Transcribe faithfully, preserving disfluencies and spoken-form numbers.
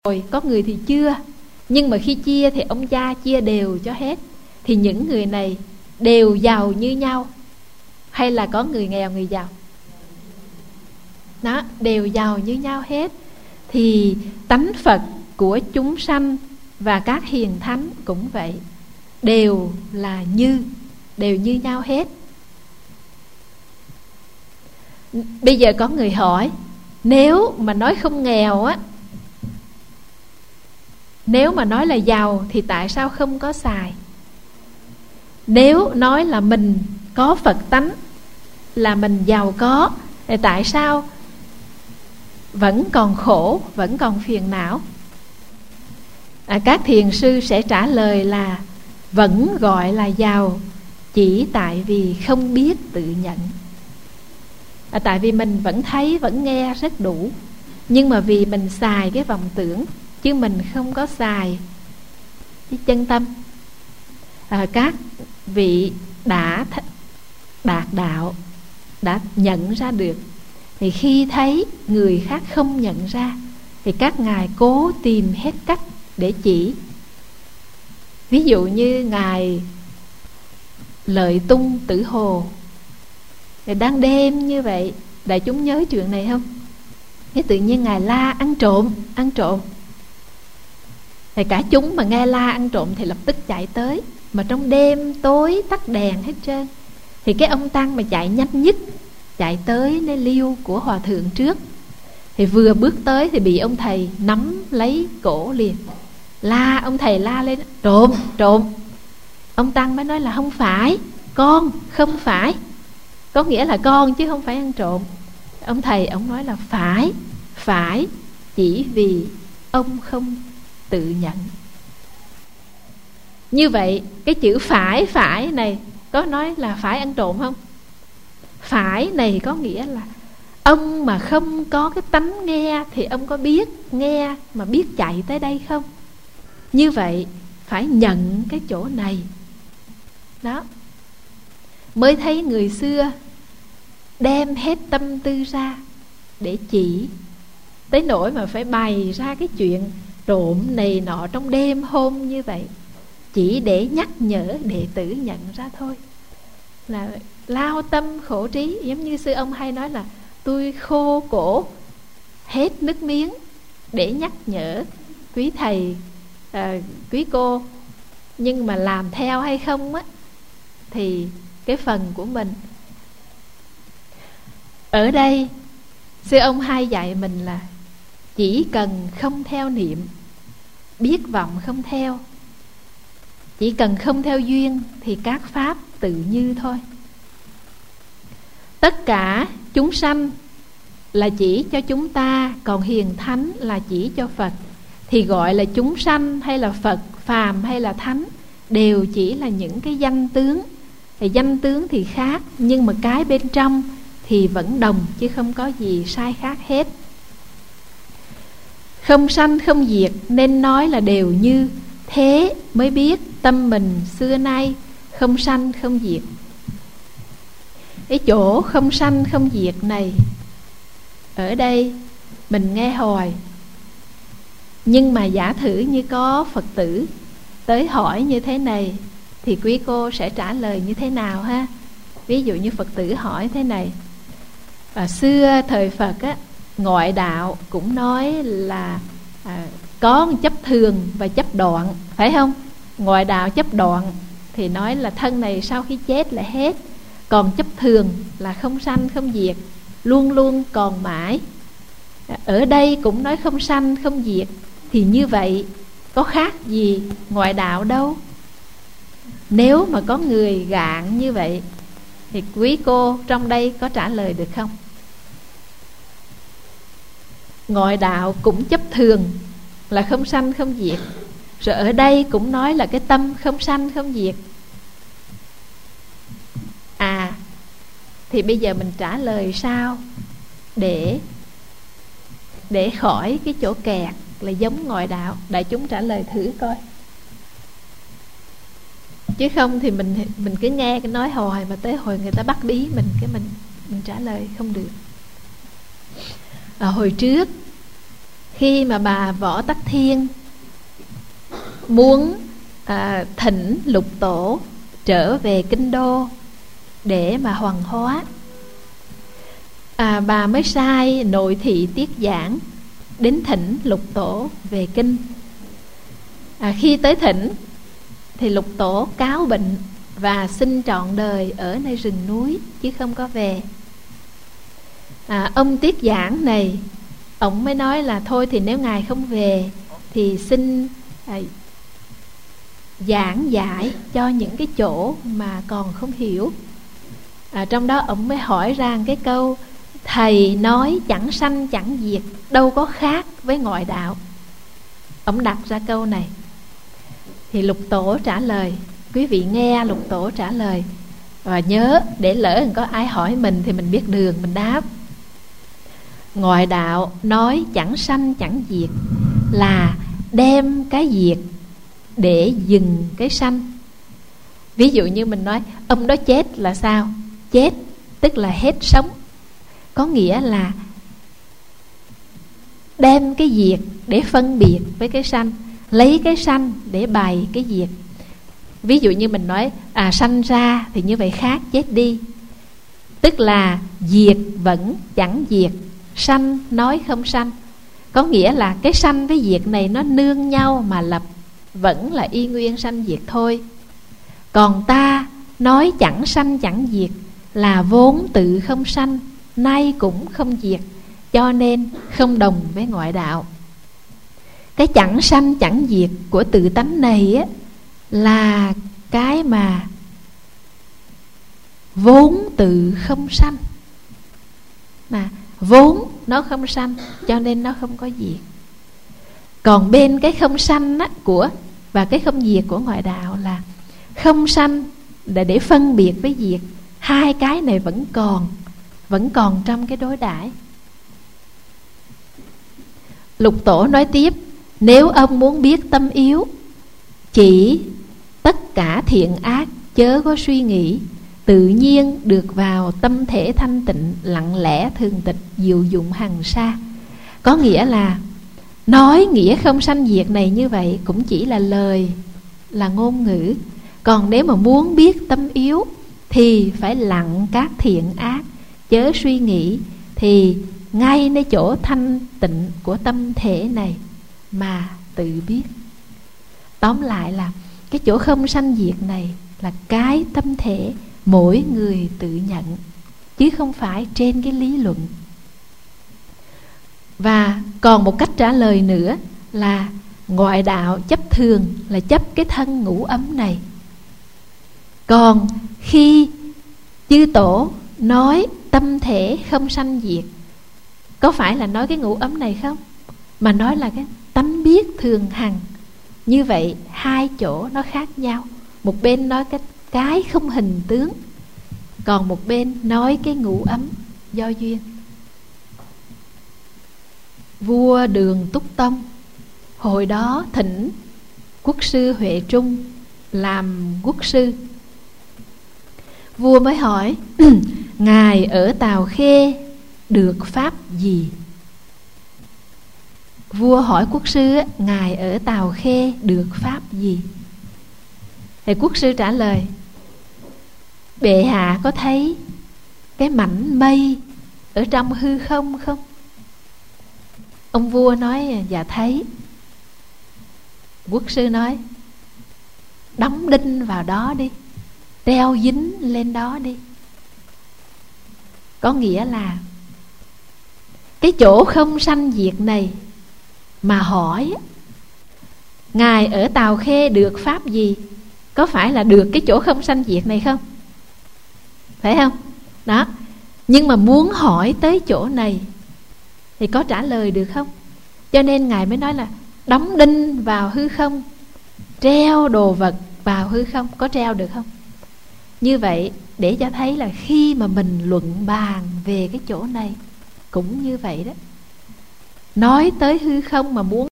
rồi, có người thì chưa. Nhưng mà khi chia thì ông cha chia đều cho hết. Thì những người này đều giàu như nhau, hay là có người nghèo người giàu? Đó, đều giàu như nhau hết. Thì tánh Phật của chúng sanh và các hiền thánh cũng vậy, đều là như, đều như nhau hết. Bây giờ có người hỏi, nếu mà nói không nghèo á, nếu mà nói là giàu thì tại sao không có xài? Nếu nói là mình có Phật tánh, là mình giàu có, thì tại sao vẫn còn khổ, vẫn còn phiền não? À, các thiền sư sẽ trả lời là vẫn gọi là giàu, chỉ tại vì không biết tự nhận. À, tại vì mình vẫn thấy, vẫn nghe rất đủ, nhưng mà vì mình xài cái vọng tưởng, chứ mình không có xài cái chân tâm. À, các vị đã th- đạt đạo, đã nhận ra được, thì khi thấy người khác không nhận ra thì các ngài cố tìm hết cách để chỉ. Ví dụ như ngài Lợi Tung Tử Hồ, thì đang đêm như vậy, đại chúng nhớ chuyện này không? Thế tự nhiên ngài la ăn trộm, ăn trộm. Thì cả chúng mà nghe la ăn trộm thì lập tức chạy tới. Mà trong đêm tối tắt đèn hết trơn. Thì cái ông tăng mà chạy nhanh nhất, chạy tới nơi liêu của hòa thượng trước. Thì vừa bước tới thì bị ông thầy nắm lấy cổ liền. La, ông thầy la lên, trộm, trộm. Ông tăng mới nói là không phải, con, không phải. Có nghĩa là con chứ không phải ăn trộm. Ông thầy, ông nói là phải, phải, chỉ vì ông không tự nhận. Như vậy, cái chữ phải, phải này có nói là phải ăn trộm không? Phải này có nghĩa là ông mà không có cái tánh nghe thì ông có biết nghe mà biết chạy tới đây không? Như vậy phải nhận cái chỗ này. Đó, mới thấy người xưa đem hết tâm tư ra để chỉ, tới nỗi mà phải bày ra cái chuyện trộm này nọ trong đêm hôm như vậy, chỉ để nhắc nhở đệ tử nhận ra thôi. Là lao tâm khổ trí. Giống như sư ông hay nói là tôi khô cổ hết nước miếng để nhắc nhở quý thầy, à, quý cô. Nhưng mà làm theo hay không á, thì cái phần của mình. Ở đây sư ông hay dạy mình là chỉ cần không theo niệm, biết vọng không theo, chỉ cần không theo duyên thì các pháp tự như thôi. Tất cả chúng sanh là chỉ cho chúng ta, còn hiền thánh là chỉ cho Phật. Thì gọi là chúng sanh hay là Phật, phàm hay là thánh, đều chỉ là những cái danh tướng. Thì danh tướng thì khác, nhưng mà cái bên trong thì vẫn đồng, chứ không có gì sai khác hết. Không sanh không diệt nên nói là đều như. Thế mới biết tâm mình xưa nay không sanh không diệt. Cái chỗ không sanh không diệt này, ở đây mình nghe hồi. Nhưng mà giả thử như có Phật tử tới hỏi như thế này, thì quý cô sẽ trả lời như thế nào ha? Ví dụ như Phật tử hỏi thế này: à, xưa thời Phật á, ngoại đạo cũng nói là à, có chấp thường và chấp đoạn, phải không? Ngoại đạo chấp đoạn thì nói là thân này sau khi chết là hết. Còn chấp thường là không sanh không diệt, luôn luôn còn mãi. Ở đây cũng nói không sanh không diệt, thì như vậy có khác gì ngoại đạo đâu. Nếu mà có người gạn như vậy thì quý cô trong đây có trả lời được không? Ngoại đạo cũng chấp thường là không sanh không diệt, rồi ở đây cũng nói là cái tâm không sanh không diệt. À, thì bây giờ mình trả lời sao để để khỏi cái chỗ kẹt là giống ngoại đạo? Đại chúng trả lời thử coi. Chứ không thì mình mình cứ nghe cái nói hồi, mà tới hồi người ta bắt bí mình, cái mình mình trả lời không được. À, hồi trước khi mà bà Võ Tắc Thiên muốn à, thỉnh Lục Tổ trở về kinh đô để mà hoàng hóa, à, bà mới sai nội thị Tiết Giảng đến thỉnh Lục Tổ về kinh. à, Khi tới thỉnh thì Lục Tổ cáo bệnh và xin trọn đời ở nơi rừng núi chứ không có về. à, Ông Tiết Giảng này, ông mới nói là thôi thì nếu ngài không về thì xin à, giảng giải cho những cái chỗ mà còn không hiểu. à, Trong đó ông mới hỏi ra cái câu: thầy nói chẳng sanh chẳng diệt, đâu có khác với ngoại đạo. Ông đặt ra câu này. Thì Lục Tổ trả lời, quý vị nghe Lục Tổ trả lời, và nhớ để lỡ có ai hỏi mình thì mình biết đường mình đáp. Ngoại đạo nói chẳng sanh chẳng diệt là đem cái diệt để dừng cái sanh. Ví dụ như mình nói ông đó chết là sao? Chết tức là hết sống, có nghĩa là đem cái diệt để phân biệt với cái sanh, lấy cái sanh để bày cái diệt. Ví dụ như mình nói à sanh ra thì như vậy khác chết đi, tức là diệt vẫn chẳng diệt, sanh nói không sanh, có nghĩa là cái sanh với diệt này nó nương nhau mà lập, vẫn là y nguyên sanh diệt thôi. Còn ta nói chẳng sanh chẳng diệt là vốn tự không sanh, nay cũng không diệt, cho nên không đồng với ngoại đạo. Cái chẳng sanh chẳng diệt của tự tánh này á, là cái mà vốn tự không sanh, mà vốn nó không sanh cho nên nó không có diệt. Còn bên cái không sanh á, của và cái không diệt của ngoại đạo là không sanh để, để phân biệt với diệt. Hai cái này vẫn còn, vẫn còn trong cái đối đãi. Lục Tổ nói tiếp: nếu ông muốn biết tâm yếu, chỉ tất cả thiện ác chớ có suy nghĩ, tự nhiên được vào tâm thể thanh tịnh, lặng lẽ thường tịch, diệu dụng hằng sa. Có nghĩa là nói nghĩa không sanh diệt này như vậy cũng chỉ là lời, là ngôn ngữ. Còn nếu mà muốn biết tâm yếu thì phải lặng các thiện ác, chớ suy nghĩ, thì ngay nơi chỗ thanh tịnh của tâm thể này mà tự biết. Tóm lại là cái chỗ không sanh diệt này là cái tâm thể mỗi người tự nhận, chứ không phải trên cái lý luận. Và còn một cách trả lời nữa là ngoại đạo chấp thường là chấp cái thân ngũ ấm này. Còn khi chư tổ nói tâm thể không sanh diệt, có phải là nói cái ngũ ấm này không? Mà nói là cái tánh biết thường hằng. Như vậy hai chỗ nó khác nhau. Một bên nói cái, cái không hình tướng, còn một bên nói cái ngũ ấm do duyên. Vua Đường Túc Tông hồi đó thỉnh quốc sư Huệ Trung làm quốc sư. Vua mới hỏi: ngài ở Tào Khê được pháp gì? Vua hỏi quốc sư: ngài ở Tào Khê được pháp gì? Thì quốc sư trả lời: bệ hạ có thấy cái mảnh mây ở trong hư không không? Ông vua nói: dạ thấy. Quốc sư nói: đóng đinh vào đó đi, đeo dính lên đó đi. Có nghĩa là cái chỗ không sanh diệt này mà hỏi ngài ở Tào Khê được pháp gì, có phải là được cái chỗ không sanh diệt này không? Phải không? Đó. Nhưng mà muốn hỏi tới chỗ này thì có trả lời được không? Cho nên ngài mới nói là đóng đinh vào hư không, treo đồ vật vào hư không. Có treo được không? Như vậy để cho thấy là khi mà mình luận bàn về cái chỗ này cũng như vậy đó. Nói tới hư không mà muốn